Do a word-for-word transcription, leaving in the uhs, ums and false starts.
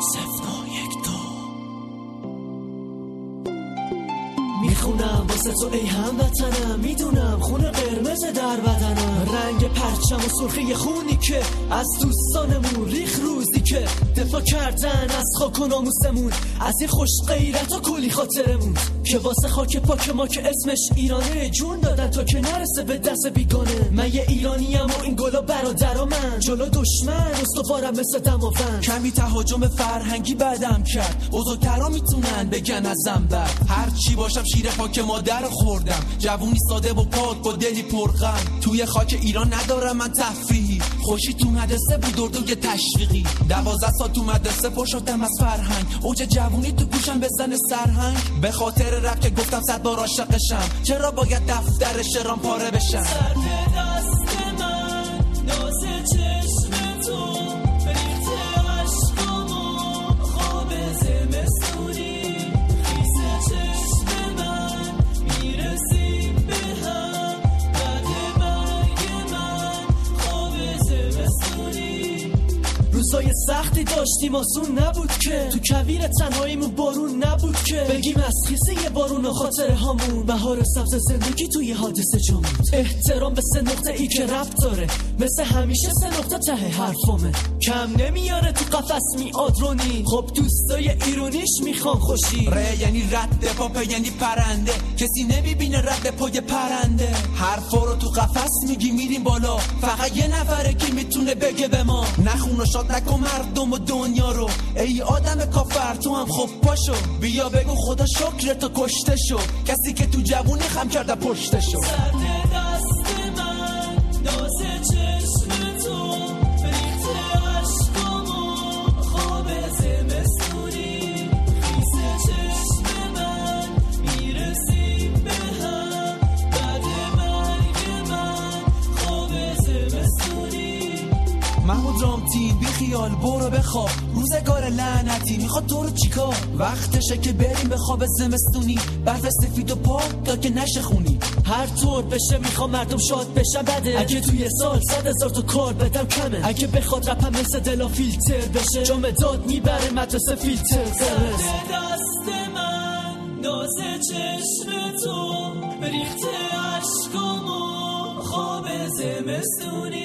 میخونم واسه تو ای هموطنم، میدونم خون قرمز در بدنم، رنگ پرچم و سرخی خونی که از دوستانمون ریخ روزی که دفاع کردن از خاک و ناموسمون، از این خوش غیرت و کلی خاطرمون که واسه خاک پاک ما که اسمش ایرانه جون دادن تا که نرسه به دست بیگانه. من یه ایرانیم و این گلا برادر من، جلو دشمن استوارم مثل دماوند. کمی تهاجم فرهنگی بدم کرد، بزرگترا میتونن بگن ازم بد. هر چی باشم شیر پاک مادر خوردم، جوونی ساده و پاک با دلی پرغم. توی خاک ایران ندارم من تفریحی، خوشی تو مدرسه بود اردوی تشویقی. دوازده سال تو مدرسه پر شدم از فرهنگ، اوج جوونی تو گوشم بزنه سرهنگ. به خاطر رپ که گفتم صد بار عاشقشم، چرا باید دفتر شعرام پاره بشم؟ سر به دست من ناز چشم تو، ریخت عشقامو خواب زمستونی، خیس چشم من میرسیم به هم، بعد مرگ من خواب زمستونی. روزای سختی داشتیم آسون نبود که، تو کویر تنهاییمون بارون نبود که بگیم از خیسه یه بارون و خاطره هامون. بهار سبز زندگی توی حادثه جا بود. احترام به سه نقطه ای که ربط داره، مثل همیشه سه نقطه ته حرفامه. کم نمیاره تو قفس میاد رونی، خب دوستای ایرونیش میخوان خوشی. ره یعنی رد پاپ یعنی پرنده، کسی نمیبینه رد پای پرنده. حرفا رو تو قفس میگی میریم بالا، فقط یه نفره که میتونه بگه به ما نخون و شاد نکن مردم و دنیا رو. ای آدم کافر تو هم خب پاشو، بیا بگو خدا شکر تو کشته شو، کسی که تو جوونی خم کرده پشته شو. سر دست من ناز چشم تو، ریخت عشقامو خواب زمستونی، خیس چشم من میرسیم به هم، بعد مرگ من خواب زمستونی. محمود رامتین بی خیال برو بخواب، روزگار لعنتی میخواد تو رو چیکار؟ وقتشه که بریم به خواب زمستونی، برف سفید و پاک تا که نشه خونی. هر طور بشه میخوام مردم شاد بشن بده، اگه توی سال صد هزار تا کار بدم کمه، اگه بخواد رپم مثل دلا فیلتر بشه، جا مداد میبره مدرسه فیلتر قرمز. دست من ناز چشم تو، ریخت عشقامو خواب زمستونی.